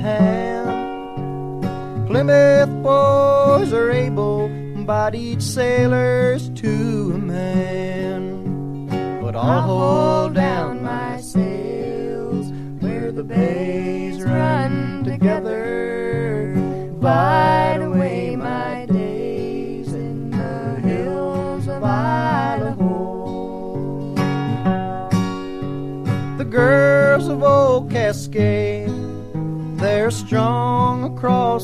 hand. Plymouth boys are able-bodied sailors to a man. But I'll hold down my sails where the bays run together, bide away my days in the hills of Idaho. The girls of old Cascade, they're strong across